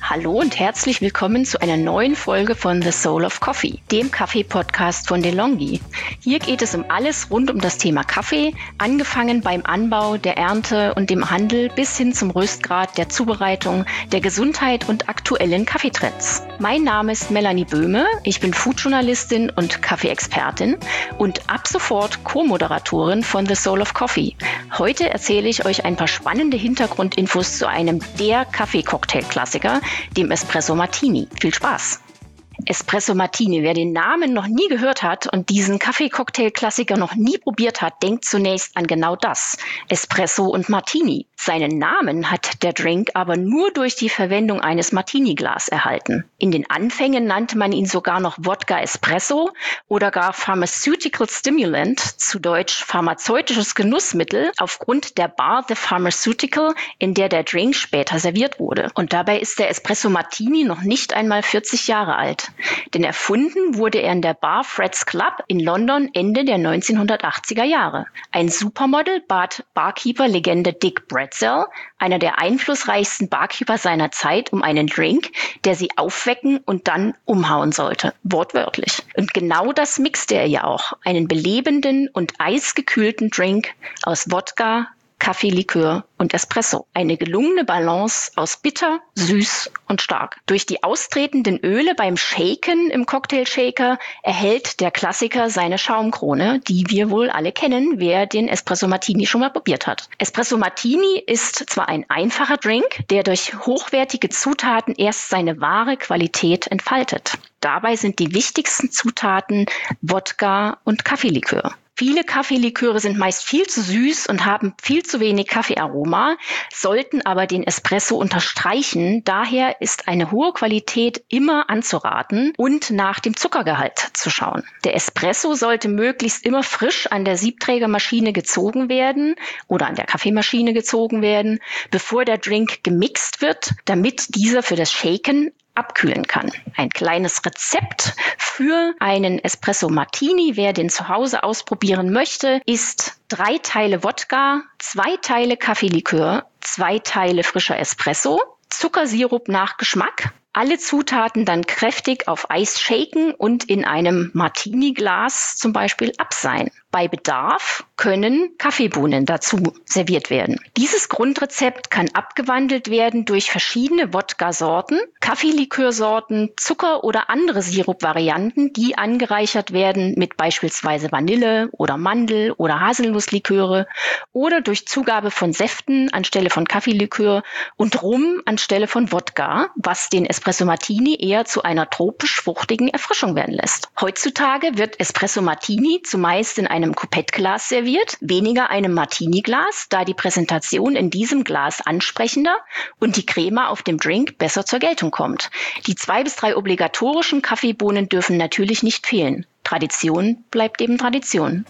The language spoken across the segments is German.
Hallo und herzlich willkommen zu einer neuen Folge von The Soul of Coffee, dem Kaffee-Podcast von DeLonghi. Hier geht es um alles rund um das Thema Kaffee, angefangen beim Anbau, der Ernte und dem Handel bis hin zum Röstgrad, der Zubereitung, der Gesundheit und aktuellen Kaffeetrends. Mein Name ist Melanie Böhme, ich bin Foodjournalistin und Kaffee-Expertin und ab sofort Co-Moderatorin von The Soul of Coffee. Heute erzähle ich euch ein paar spannende Hintergrundinfos zu einem der Kaffee-Cocktail-Klassiker, dem Espresso Martini. Viel Spaß! Espresso Martini. Wer den Namen noch nie gehört hat und diesen Kaffee-Cocktail-Klassiker noch nie probiert hat, denkt zunächst an genau das. Espresso und Martini. Seinen Namen hat der Drink aber nur durch die Verwendung eines Martini-Glas erhalten. In den Anfängen nannte man ihn sogar noch Wodka Espresso oder gar Pharmaceutical Stimulant, zu Deutsch pharmazeutisches Genussmittel, aufgrund der Bar The Pharmaceutical, in der der Drink später serviert wurde. Und dabei ist der Espresso Martini noch nicht einmal 40 Jahre alt. Denn erfunden wurde er in der Bar Fred's Club in London Ende der 1980er Jahre. Ein Supermodel bat Barkeeper-Legende Dick Bradsell, einer der einflussreichsten Barkeeper seiner Zeit, um einen Drink, der sie aufwecken und dann umhauen sollte. Wortwörtlich. Und genau das mixte er ja auch. Einen belebenden und eisgekühlten Drink aus Wodka, Kaffeelikör und Espresso. Eine gelungene Balance aus bitter, süß und stark. Durch die austretenden Öle beim Shaken im Cocktailshaker erhält der Klassiker seine Schaumkrone, die wir wohl alle kennen, wer den Espresso Martini schon mal probiert hat. Espresso Martini ist zwar ein einfacher Drink, der durch hochwertige Zutaten erst seine wahre Qualität entfaltet. Dabei sind die wichtigsten Zutaten Wodka und Kaffeelikör. Viele Kaffeeliköre sind meist viel zu süß und haben viel zu wenig Kaffeearoma, sollten aber den Espresso unterstreichen. Daher ist eine hohe Qualität immer anzuraten und nach dem Zuckergehalt zu schauen. Der Espresso sollte möglichst immer frisch an der Siebträgermaschine gezogen werden oder an der Kaffeemaschine gezogen werden, bevor der Drink gemixt wird, damit dieser für das Shaken abkühlen kann. Ein kleines Rezept für einen Espresso Martini, wer den zu Hause ausprobieren möchte, ist 3 Teile Wodka, 2 Teile Kaffeelikör, 2 Teile frischer Espresso, Zuckersirup nach Geschmack. Alle Zutaten dann kräftig auf Eis shaken und in einem Martini-Glas zum Beispiel abseihen. Bei Bedarf können Kaffeebohnen dazu serviert werden. Dieses Grundrezept kann abgewandelt werden durch verschiedene Wodka-Sorten, Kaffeelikörsorten, Zucker oder andere Sirup-Varianten, die angereichert werden mit beispielsweise Vanille oder Mandel- oder Haselnussliköre oder durch Zugabe von Säften anstelle von Kaffeelikör und Rum anstelle von Wodka, was den Espresso Martini eher zu einer tropisch-fruchtigen Erfrischung werden lässt. Heutzutage wird Espresso Martini zumeist in einem Coupettglas serviert, weniger einem Martini-Glas, da die Präsentation in diesem Glas ansprechender und die Crema auf dem Drink besser zur Geltung kommt. Die 2 bis 3 obligatorischen Kaffeebohnen dürfen natürlich nicht fehlen. Tradition bleibt eben Tradition.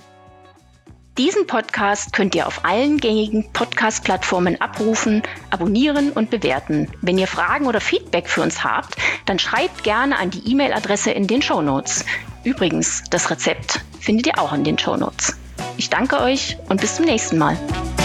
Diesen Podcast könnt ihr auf allen gängigen Podcast-Plattformen abrufen, abonnieren und bewerten. Wenn ihr Fragen oder Feedback für uns habt, dann schreibt gerne an die E-Mail-Adresse in den Shownotes. Übrigens, das Rezept findet ihr auch in den Shownotes. Ich danke euch und bis zum nächsten Mal.